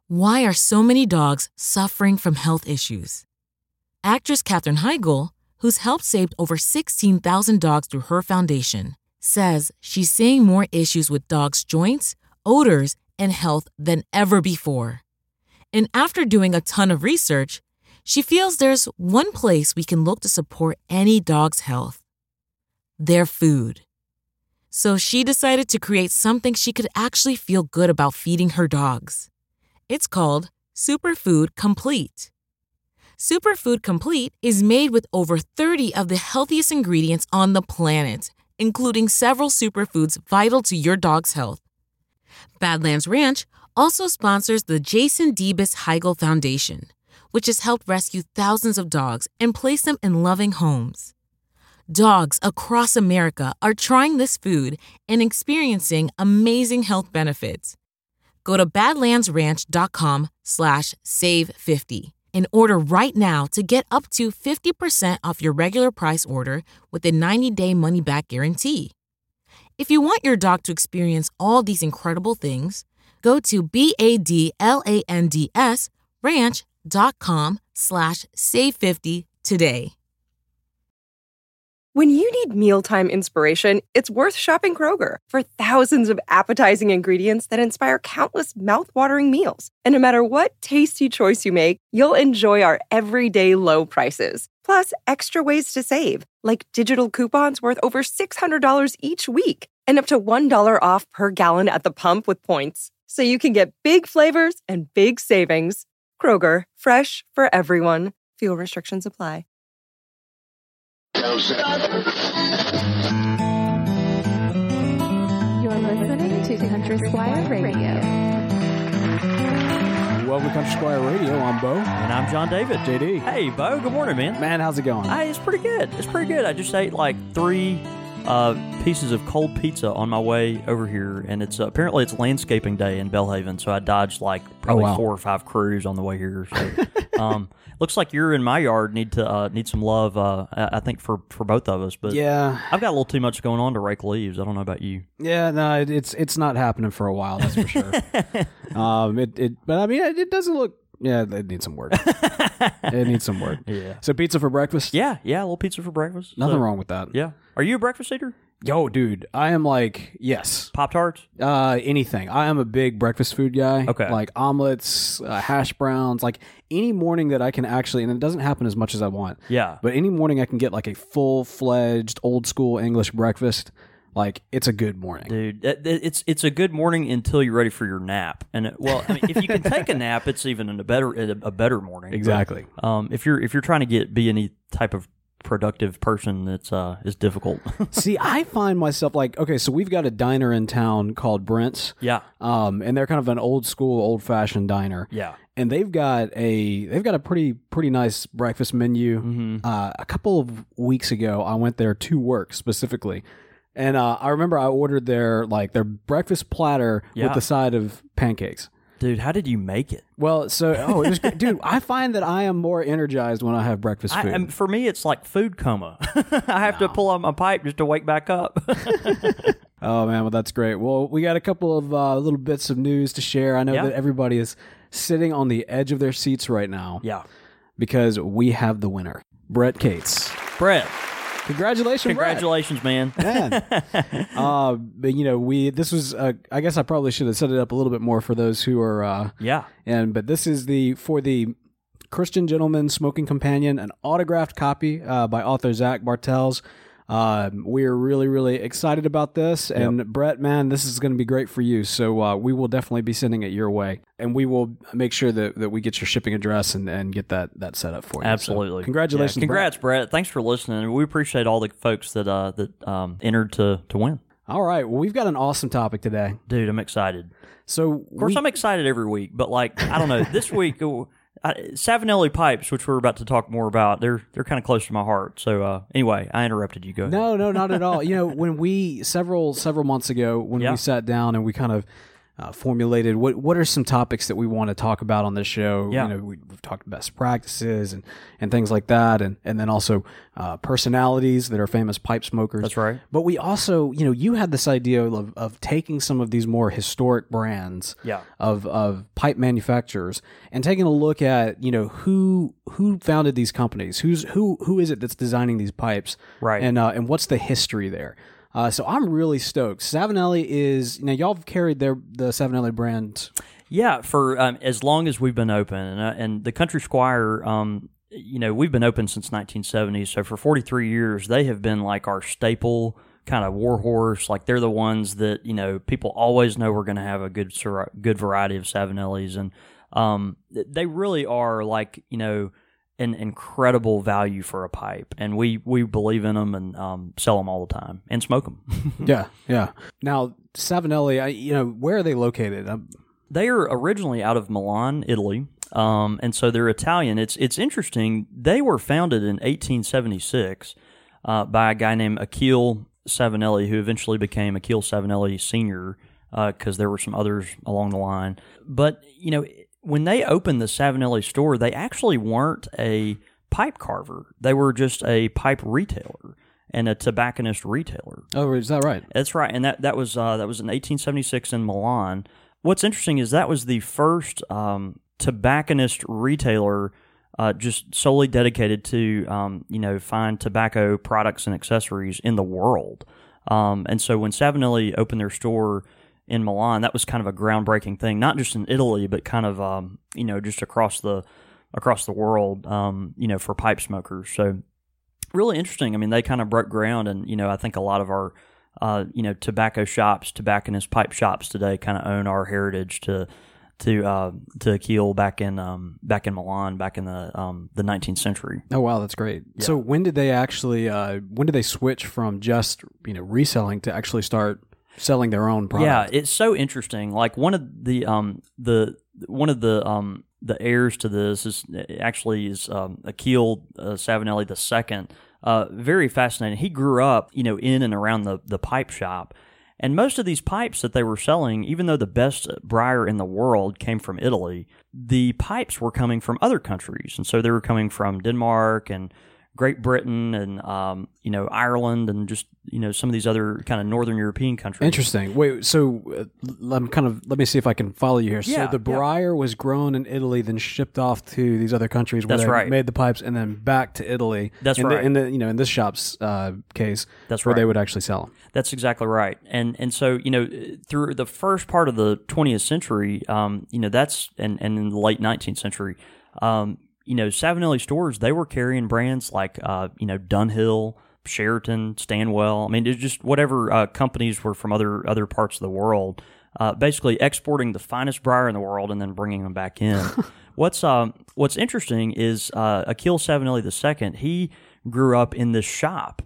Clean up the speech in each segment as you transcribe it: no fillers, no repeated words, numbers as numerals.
Why are so many dogs suffering from health issues? Actress Katherine Heigl, who's helped save over 16,000 dogs through her foundation, says she's seeing more issues with dogs' joints, odors, and health than ever before. And after doing a ton of research, she feels there's one place we can look to support any dog's health: their food. So she decided to create something she could actually feel good about feeding her dogs. It's called Superfood Complete. Superfood Complete is made with over 30 of the healthiest ingredients on the planet, including several superfoods vital to your dog's health. Badlands Ranch also sponsors the Jason Debus Heigl Foundation, which has helped rescue thousands of dogs and place them in loving homes. Dogs across America are trying this food and experiencing amazing health benefits. Go to badlandsranch.com/save50 and order right now to get up to 50% off your regular price order with a 90-day money-back guarantee. If you want your dog to experience all these incredible things, go to badlandsranch.com/save50 today. When you need mealtime inspiration, it's worth shopping Kroger for thousands of appetizing ingredients that inspire countless mouth-watering meals. And no matter what tasty choice you make, you'll enjoy our everyday low prices. Plus, extra ways to save, like digital coupons worth over $600 each week and up to $1 off per gallon at the pump with points. So you can get big flavors and big savings. Kroger, fresh for everyone. Fuel restrictions apply. You're listening to Country Squire Radio. Welcome to Country Squire Radio. I'm Bo. And I'm John David. JD. Hey, Bo. Good morning, man. Man, how's it going? Hey, it's pretty good. It's pretty good. I just ate like 3 pieces of cold pizza on my way over here, and it's apparently it's landscaping day in Belhaven, so I dodged like probably 4 or 5 crews on the way here. So, looks like you're in my yard need some love. I think for both of us, but yeah, I've got a little too much going on to rake leaves. I don't know about you. Yeah, no, it's not happening for a while. That's for sure. But I mean, it doesn't look. Yeah, it needs some work. It needs some work. Yeah. So pizza for breakfast? Yeah, a little pizza for breakfast. Nothing wrong with that. Yeah. Are you a breakfast eater? Yo, dude, I am like, yes. Pop-Tarts? Anything. I am a big breakfast food guy. Okay. Like omelets, hash browns, like any morning that I can actually, and it doesn't happen as much as I want. Yeah. But any morning I can get like a full-fledged, old-school English breakfast. Like, it's a good morning. Dude, it's a good morning until you're ready for your nap. And I mean, if you can take a nap, it's even a better morning. Exactly. But, if you're trying to be any type of productive person, it's difficult. See, I find myself like, okay, so we've got a diner in town called Brent's. Yeah. And they're kind of an old school, old fashioned diner. Yeah. And they've got a pretty nice breakfast menu. Mm-hmm. A couple of weeks ago, I went there to work specifically. And I remember I ordered their breakfast platter with the side of pancakes. Dude, how did you make it? Well, it was great. Dude, I find that I am more energized when I have breakfast food. For me, it's like food coma. I have to pull out my pipe just to wake back up. Oh, man, well, that's great. Well, we got a couple of little bits of news to share. I know that everybody is sitting on the edge of their seats right now. Yeah. Because we have the winner, Brett Cates. Brett. Congratulations, man. But this was, I guess I probably should have set it up a little bit more for those who are, but this is for the Christian Gentleman Smoking Companion, an autographed copy by author Zach Bartels. We're really, really excited about this. And Brett, man, this is going to be great for you. So we will definitely be sending it your way. And we will make sure that we get your shipping address and get that set up for you. Absolutely. So, congratulations, Congrats, Brett. Thanks for listening. We appreciate all the folks that entered to win. All right. Well, we've got an awesome topic today. Dude, I'm excited. So, of course, I'm excited every week, but I don't know. This week... Savinelli pipes, which we're about to talk more about, they're kind of close to my heart. So anyway, I interrupted you. Go ahead. No, not at all. When we several months ago when we sat down and we kind of formulated. What are some topics that we want to talk about on this show? Yeah. We've talked best practices and things like that, and then also personalities that are famous pipe smokers. That's right. But we also, you had this idea of taking some of these more historic brands of pipe manufacturers and taking a look at who founded these companies, who is it that's designing these pipes, right? And what's the history there. So I'm really stoked. Savinelli is y'all have carried the Savinelli brand. Yeah, for as long as we've been open, and the Country Squire, we've been open since 1970. So for 43 years, they have been like our staple kind of warhorse. Like they're the ones that people always know we're going to have a good variety of Savinellis, and they really are like an incredible value for a pipe, and we believe in them and sell them all the time and smoke them. Yeah. Now Savinelli, where are they located? They are originally out of Milan, Italy, and so they're Italian. It's interesting. They were founded in 1876 by a guy named Achille Savinelli, who eventually became Achille Savinelli Sr. Because there were some others along the line, but when they opened the Savinelli store, they actually weren't a pipe carver. They were just a pipe retailer and a tobacconist retailer. Oh, is that right? That's right, and that was in 1876 in Milan. What's interesting is that was the first tobacconist retailer just solely dedicated to fine tobacco products and accessories in the world. And so when Savinelli opened their store in Milan, that was kind of a groundbreaking thing, not just in Italy, but kind of just across the world, for pipe smokers. So really interesting. I mean, they kind of broke ground, and I think a lot of our tobacco shops, tobacconist pipe shops today kind of own our heritage to Achille back in Milan back in the 19th century. Oh wow, that's great. Yeah. So when did they switch from just reselling to actually start selling their own product? Yeah, it's so interesting. Like one of the heirs to this is Achille Savinelli II. Very fascinating. He grew up, in and around the pipe shop, and most of these pipes that they were selling, even though the best briar in the world came from Italy, the pipes were coming from other countries, and so they were coming from Denmark and Great Britain and Ireland and just some of these other kind of Northern European countries. Interesting. Wait, so let me see if I can follow you here. Yeah, so the briar was grown in Italy, then shipped off to these other countries where they made the pipes, and then back to Italy. That's right. In this shop's case, that's where right. They would actually sell them. That's exactly right. And so through the first part of the 20th century, that's and in the late 19th century. Savinelli stores, they were carrying brands like, Dunhill, Sheraton, Stanwell. I mean, it's just whatever companies were from other parts of the world, basically exporting the finest briar in the world and then bringing them back in. What's interesting is Achille Savinelli II, he grew up in this shop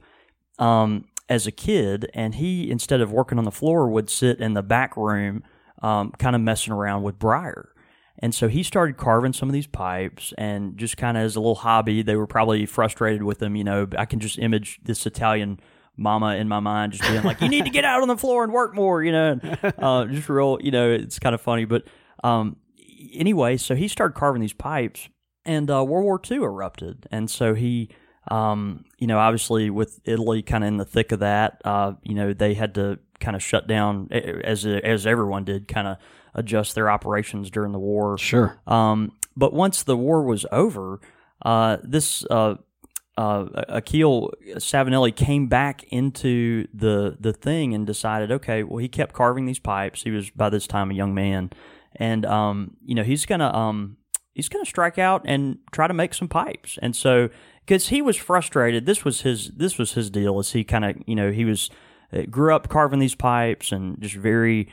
as a kid, and he, instead of working on the floor, would sit in the back room kind of messing around with briar. And so he started carving some of these pipes, and just kind of as a little hobby, they were probably frustrated with him. I can just image this Italian mama in my mind just being like, you need to get out on the floor and work more, just real, it's kind of funny. But anyway, so he started carving these pipes, and World War II erupted. And so he, obviously with Italy kind of in the thick of that, they had to kind of shut down, as everyone did, kind of adjust their operations during the war. Sure. But once the war was over, this Achille Savinelli came back into the thing and decided, okay, well, he kept carving these pipes. He was by this time a young man, and he's gonna strike out and try to make some pipes. And so, because he was frustrated, this was his deal. Is he kind of he was grew up carving these pipes and just very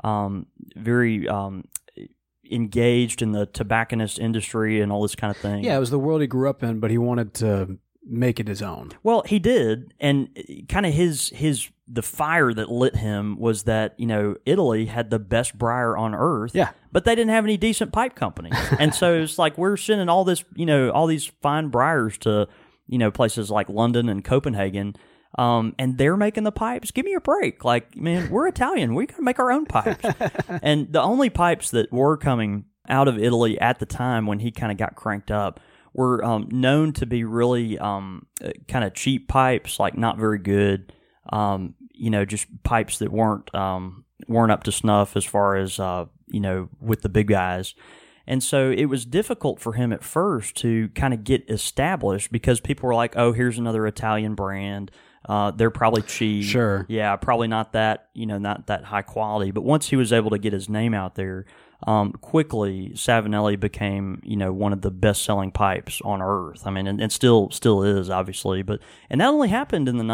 engaged in the tobacconist industry and all this kind of thing. Yeah, it was the world he grew up in, but he wanted to make it his own. Well, he did, and kind of the fire that lit him was that Italy had the best briar on earth. Yeah, but they didn't have any decent pipe companies, and so it's like we're sending all this all these fine briars to places like London and Copenhagen. And they're making the pipes. Give me a break. Like, man, we're Italian. We gotta make our own pipes. And the only pipes that were coming out of Italy at the time when he kind of got cranked up were known to be really kind of cheap pipes, like not very good. Just pipes that weren't up to snuff as far as with the big guys. And so it was difficult for him at first to kind of get established because people were like, "Oh, here's another Italian brand. They're probably cheap. Sure. Yeah, probably not that high quality." But once he was able to get his name out there, quickly Savinelli became, one of the best-selling pipes on earth. I mean, and still is, obviously. And that only happened in the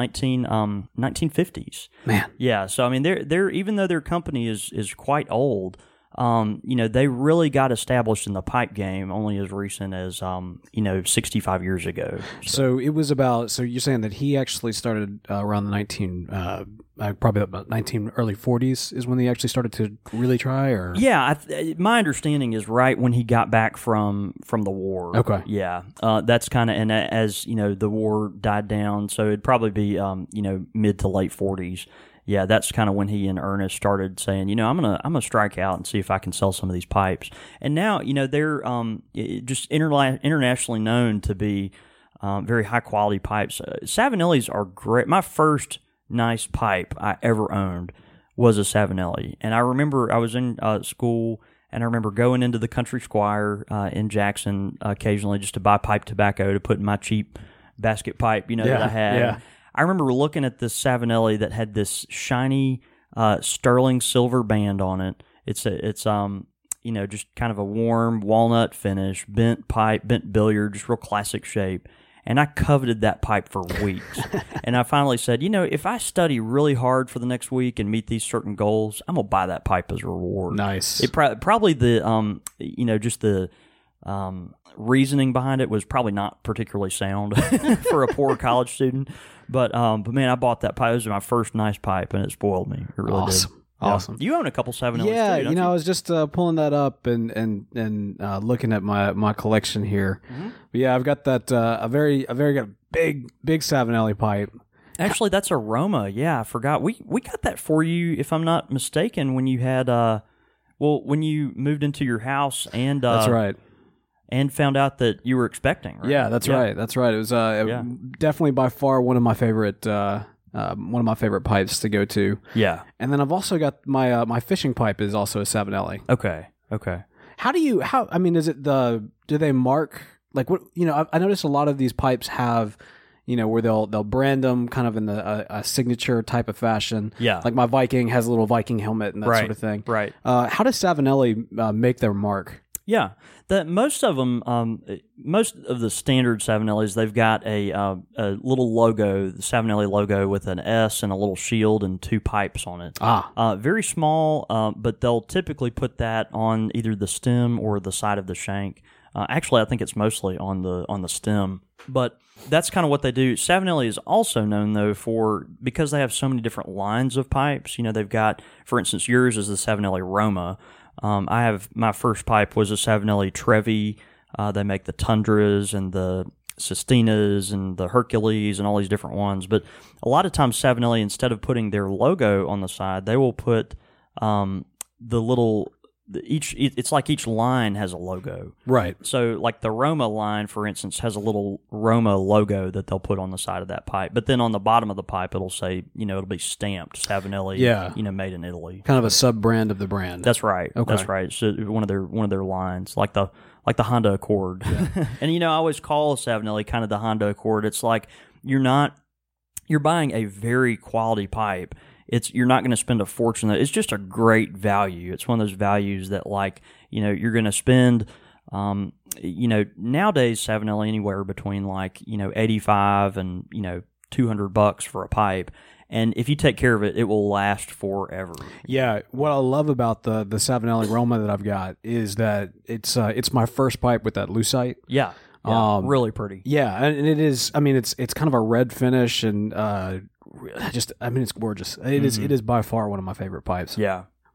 1950s. Man. Yeah. So I mean, they're even though their company is quite old. They really got established in the pipe game only as recent as 65 years ago. So it was so you're saying that he actually started around the probably about early 40s is when he actually started to really try, or? Yeah, my understanding is right when he got back from the war. Okay. Yeah, that's kind of, and as the war died down, so it'd probably be mid to late 40s. Yeah, that's kind of when he in earnest started saying, I'm gonna strike out and see if I can sell some of these pipes. And now, they're just internationally known to be very high quality pipes. Savinellis are great. My first nice pipe I ever owned was a Savinelli, and I remember I was in school, and I remember going into the Country Squire in Jackson occasionally just to buy pipe tobacco to put in my cheap basket pipe, that I had. Yeah. I remember looking at this Savinelli that had this shiny sterling silver band on it. It's just kind of a warm walnut finish, bent pipe, bent billiard, just real classic shape. And I coveted that pipe for weeks. And I finally said, if I study really hard for the next week and meet these certain goals, I'm gonna buy that pipe as a reward. Nice. It probably the just the reasoning behind it was probably not particularly sound for a poor college student. But man, I bought that pipe. It was my first nice pipe, and it spoiled me. It really did. Awesome. You own a couple Savinellis too, don't you? I was just pulling that up and looking at my collection here. Mm-hmm. But yeah, I've got that a very big Savinelli pipe. Actually, that's a Roma. Yeah, I forgot. We got that for you, if I'm not mistaken, when you had when you moved into your house and that's right. And found out that you were expecting, right? Yeah, that's right. That's right. It was definitely by far one of my favorite pipes to go to. Yeah. And then I've also got my fishing pipe is also a Savinelli. Okay. Is it do they mark, like, what, I noticed a lot of these pipes have, where they'll brand them kind of in a signature type of fashion. Yeah. Like my Viking has a little Viking helmet and that sort of thing. Right. How does Savinelli make their mark? Yeah, most of them, most of the standard Savinellis, they've got a little logo, the Savinelli logo with an S and a little shield and two pipes on it. Very small, but they'll typically put that on either the stem or the side of the shank. Actually, I think it's mostly on the stem, but that's kind of what they do. Savinelli is also known though because they have so many different lines of pipes. They've got, for instance, yours is the Savinelli Roma. I have my first pipe was a Savinelli Trevi. They make the Tundras and the Sestinas and the Hercules and all these different ones. But a lot of times Savinelli, instead of putting their logo on the side, they will put the little it's like each line has a logo. Right. So like the Roma line, for instance, has a little Roma logo that they'll put on the side of that pipe. But then on the bottom of the pipe, it'll say, it'll be stamped Savinelli, made in Italy. Kind of a sub-brand of the brand. That's right. Okay. That's right. So one of their lines, like the Honda Accord. Yeah. And I always call Savinelli kind of the Honda Accord. It's like you're buying a very quality pipe. You're not going to spend a fortune. It's just a great value. It's one of those values that, like, you're going to spend, nowadays Savinelli anywhere between $85 and $200 for a pipe. And if you take care of it, it will last forever. Yeah, what I love about the Savinelli Roma that I've got is that it's my first pipe with that lucite. Yeah. Really pretty. Yeah, and it is. I mean, it's kind of a red finish, and it's gorgeous. It is by far one of my favorite pipes. Yeah.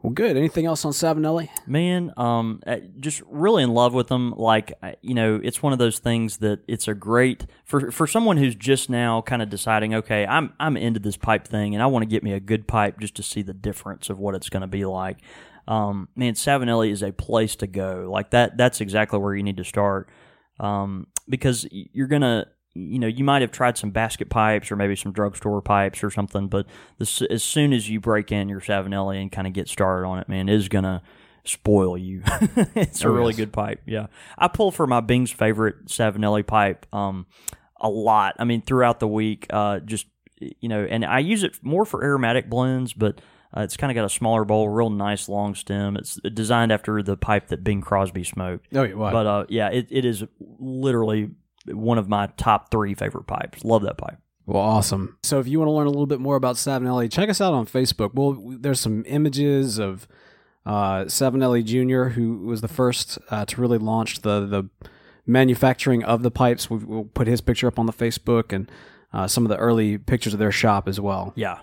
Well, good. Anything else on Savinelli? Man, just really in love with them. Like, it's one of those things that it's a great for someone who's just now kind of deciding, okay, I'm into this pipe thing, and I want to get me a good pipe just to see the difference of what it's going to be like. Man, Savinelli is a place to go. Like that's exactly where you need to start, because you're gonna. You might have tried some basket pipes or maybe some drugstore pipes or something, but as soon as you break in your Savinelli and kind of get started on it, man, it is going to spoil you. It's a really good pipe, yeah. I pull for my Bing's favorite Savinelli pipe a lot. I mean, throughout the week, and I use it more for aromatic blends, but it's kind of got a smaller bowl, real nice long stem. It's designed after the pipe that Bing Crosby smoked. Oh, yeah, but it is literally one of my top 3 favorite pipes. Love that pipe. Well, awesome. So if you want to learn a little bit more about Savinelli, check us out on Facebook. Well, there's some images of Savinelli Jr., who was the first to really launch the manufacturing of the pipes. We'll put his picture up on the Facebook and some of the early pictures of their shop as well. Yeah.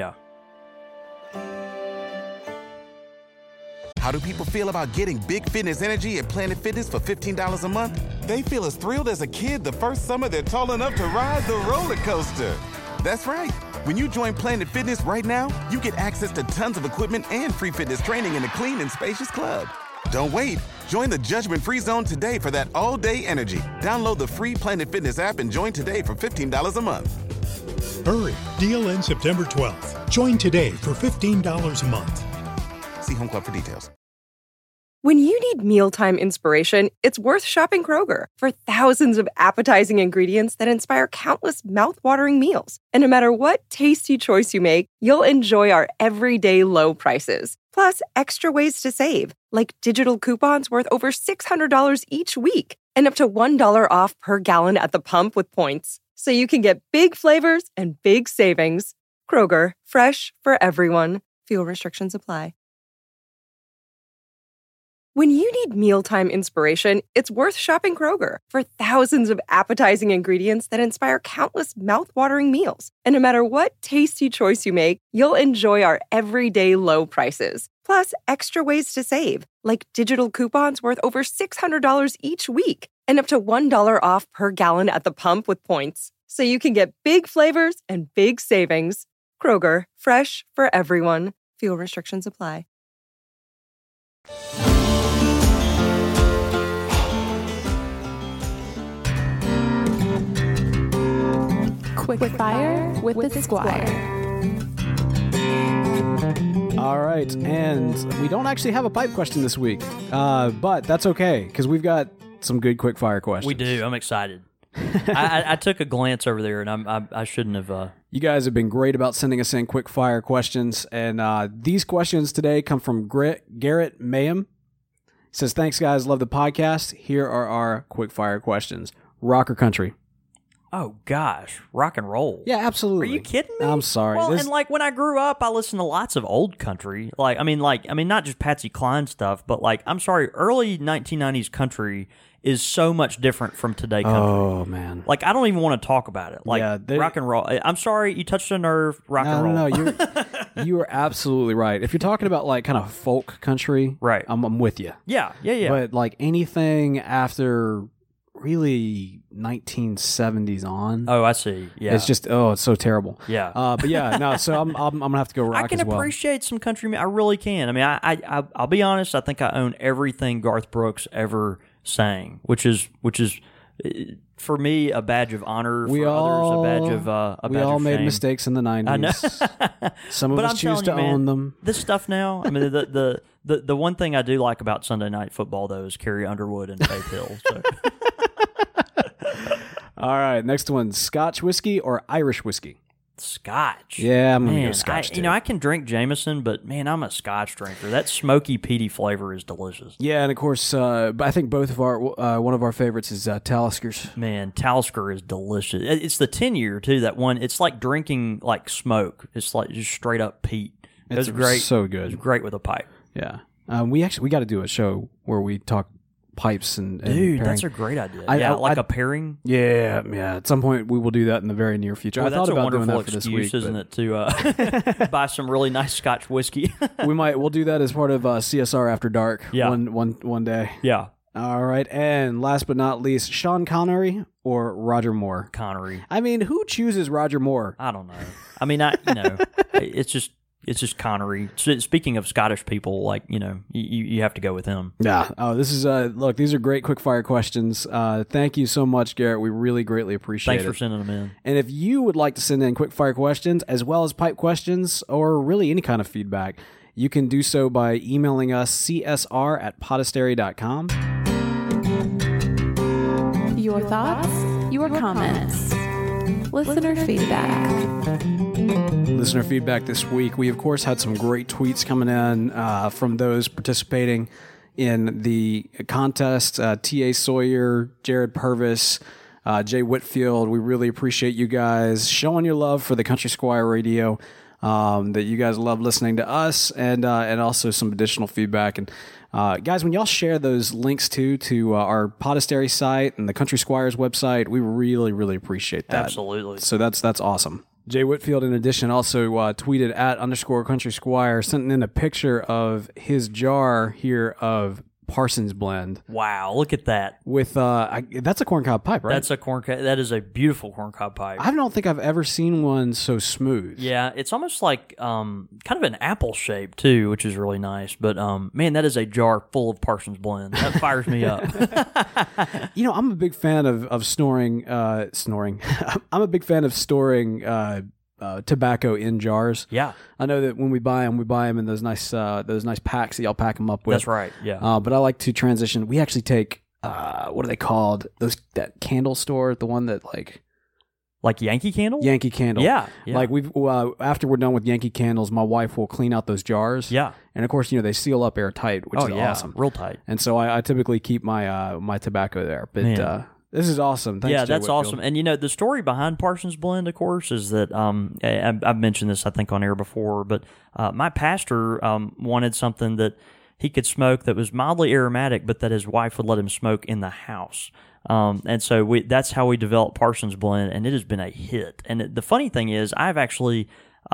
How do people feel about getting big fitness energy at Planet Fitness for $15 a month? They feel as thrilled as a kid the first summer they're tall enough to ride the roller coaster. That's right. When you join Planet Fitness right now, you get access to tons of equipment and free fitness training in a clean and spacious club. Don't wait. Join the judgment-free zone today for that all-day energy. Download the free Planet Fitness app and join today for $15 a month. Hurry. Deal ends September 12th. Join today for $15 a month. See Home Club for details. When you need mealtime inspiration, it's worth shopping Kroger for thousands of appetizing ingredients that inspire countless mouth-watering meals. And no matter what tasty choice you make, you'll enjoy our everyday low prices. Plus, extra ways to save, like digital coupons worth over $600 each week and up to $1 off per gallon at the pump with points. So you can get big flavors and big savings. Kroger, fresh for everyone. Fuel restrictions apply. When you need mealtime inspiration, it's worth shopping Kroger for thousands of appetizing ingredients that inspire countless mouth-watering meals. And no matter what tasty choice you make, you'll enjoy our everyday low prices. Plus, extra ways to save, like digital coupons worth over $600 each week and up to $1 off per gallon at the pump with points. So you can get big flavors and big savings. Kroger, fresh for everyone. Fuel restrictions apply. Quick Fire with the Squire. All right, and we don't actually have a pipe question this week, but that's okay, because we've got some good quick fire questions. We do. I'm excited. I took a glance over there, and I shouldn't have... You guys have been great about sending us in quick fire questions, and these questions today come from Garrett Mayhem. He says, thanks, guys. Love the podcast. Here are our quick fire questions. Rock or country? Oh, gosh. Rock and roll. Yeah, absolutely. Are you kidding me? I'm sorry. Well, and like when I grew up, I listened to lots of old country. I mean, not just Patsy Cline stuff, but I'm sorry, early 1990s country is so much different from today country. Oh, man. I don't even want to talk about it. Rock and roll. I'm sorry, you touched a nerve. Rock and roll. No, you are absolutely right. If you're talking about kind of folk country, right? I'm with you. Yeah. But anything after really 1970s on. Oh, I see. Yeah, it's just it's so terrible. Yeah. But yeah, no. So I'm gonna have to go rock. I can as well. appreciate some country. I really can. I mean, I'll be honest. I think I own everything Garth Brooks ever sang, which is for me a badge of honor. For others, a badge of we all made shame. Mistakes in the 90s. I know. Some of us choose to own them. This stuff now. I mean, the one thing I do like about Sunday Night Football though is Carrie Underwood and Faith Hill. So. All right, next one: Scotch whiskey or Irish whiskey? Scotch. Yeah, I'm going to go Scotch too. I can drink Jameson, but man, I'm a Scotch drinker. That smoky, peaty flavor is delicious. Yeah, and of course, I think both of our one of our favorites is Taliskers. Man, Talisker is delicious. It's the 10-year too. That one, it's like drinking smoke. It's like just straight up peat. It's great. So good. It's great with a pipe. Yeah. We got to do a show where we talk pipes and dude, pairing. That's a great idea. A pairing. Yeah. At some point, we will do that in the very near future. Well, I thought about doing that for this week, isn't it, to buy some really nice Scotch whiskey? We'll do that as part of CSR After Dark. Yeah. one day. Yeah. All right, and last but not least, Sean Connery or Roger Moore? Connery. I mean, who chooses Roger Moore? I don't know. I mean, it's just Connery. Speaking of Scottish people, like, you have to go with him. Yeah. Oh, this is look, these are great quick fire questions. Thank you so much, Garrett. We really greatly appreciate it. Thanks for sending them in. And if you would like to send in quick fire questions as well as pipe questions or really any kind of feedback, you can do so by emailing us csr@podastery.com. Your thoughts, your comments, listener feedback. Listener feedback this week. We, of course, had some great tweets coming in from those participating in the contest. T.A. Sawyer, Jared Purvis, Jay Whitfield. We really appreciate you guys showing your love for the Country Squire Radio. That you guys love listening to us, and also some additional feedback. And guys, when y'all share those links to our Podastery site and the Country Squires website, we really, really appreciate that. Absolutely. So that's awesome. Jay Whitfield, in addition, also tweeted @_Country Squire, sent in a picture of his jar here of Parsons Blend. Wow, look at that. With that's a corncob pipe, right? That is a beautiful corncob pipe. I don't think I've ever seen one so smooth. Yeah, it's almost like kind of an apple shape too, which is really nice. But man, that is a jar full of Parsons Blend. That fires me up. I'm a big fan of snoring. I'm a big fan of storing tobacco in jars. Yeah, I know that when we buy them in those nice packs that y'all pack them up with. That's right. Yeah, but I like to transition. We actually take what are they called? That candle store, the one that like Yankee Candle. Yankee Candle. Yeah. Like we've after we're done with Yankee Candles, my wife will clean out those jars. Yeah, and of course they seal up airtight, which is awesome, real tight. And so I typically keep my my tobacco there, but. This is awesome. Thanks, yeah, Jay that's Whitfield. awesome. And the story behind Parsons Blend, of course, is that I've mentioned this, I think, on air before, but my pastor wanted something that he could smoke that was mildly aromatic, but that his wife would let him smoke in the house. And so that's how we developed Parsons Blend, and it has been a hit. And the funny thing is, I've actually,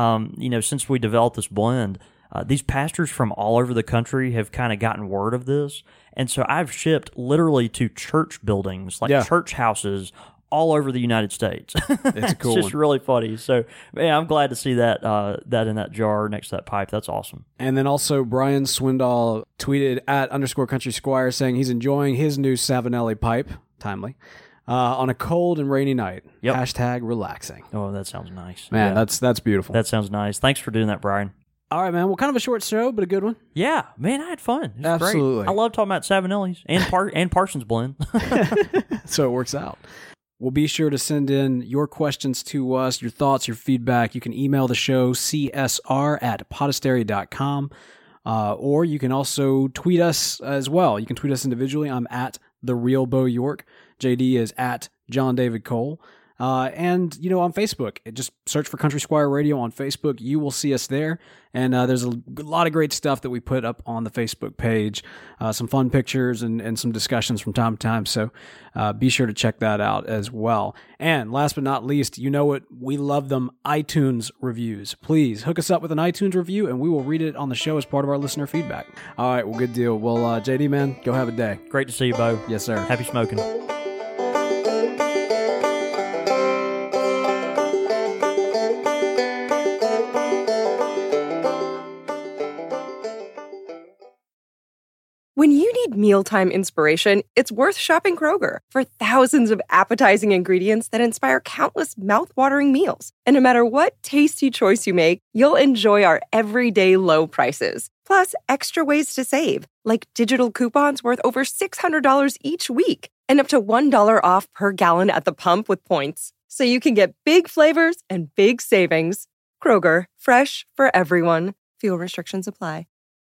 since we developed this blend, these pastors from all over the country have kind of gotten word of this. And so I've shipped literally to church buildings, church houses all over the United States. It's a cool It's just really funny. So, man, I'm glad to see that in that jar next to that pipe. That's awesome. And then also Brian Swindoll tweeted @_Country Squire saying he's enjoying his new Savinelli pipe, timely, on a cold and rainy night. Yep. #relaxing. Oh, that sounds nice. Man, that's beautiful. That sounds nice. Thanks for doing that, Brian. All right, man. Well, kind of a short show, but a good one. Yeah, man, I had fun. It was Absolutely. great. I love talking about Savinellis and Parsons Blend. So it works out. Well, be sure to send in your questions to us, your thoughts, your feedback. You can email the show, csr@podastery.com, or you can also tweet us as well. You can tweet us individually. I'm @TheRealBoYork. JD is @JohnDavidCole. And, on Facebook, just search for Country Squire Radio on Facebook. You will see us there. And there's a lot of great stuff that we put up on the Facebook page, some fun pictures and some discussions from time to time. So be sure to check that out as well. And last but not least, we love them iTunes reviews. Please hook us up with an iTunes review, and we will read it on the show as part of our listener feedback. All right, well, good deal. Well, JD, man, go have a day. Great to see you, Bo. Yes, sir. Happy smoking. When you need mealtime inspiration, it's worth shopping Kroger for thousands of appetizing ingredients that inspire countless mouth-watering meals. And no matter what tasty choice you make, you'll enjoy our everyday low prices. Plus, extra ways to save, like digital coupons worth over $600 each week and up to $1 off per gallon at the pump with points. So you can get big flavors and big savings. Kroger, fresh for everyone. Fuel restrictions apply.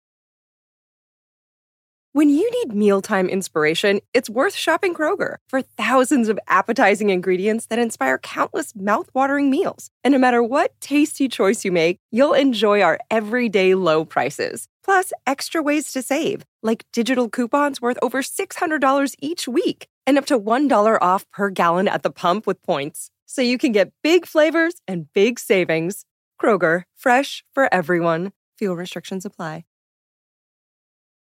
When you need mealtime inspiration, it's worth shopping Kroger for thousands of appetizing ingredients that inspire countless mouth-watering meals. And no matter what tasty choice you make, you'll enjoy our everyday low prices. Plus, extra ways to save, like digital coupons worth over $600 each week and up to $1 off per gallon at the pump with points. So you can get big flavors and big savings. Kroger, fresh for everyone. Fuel restrictions apply.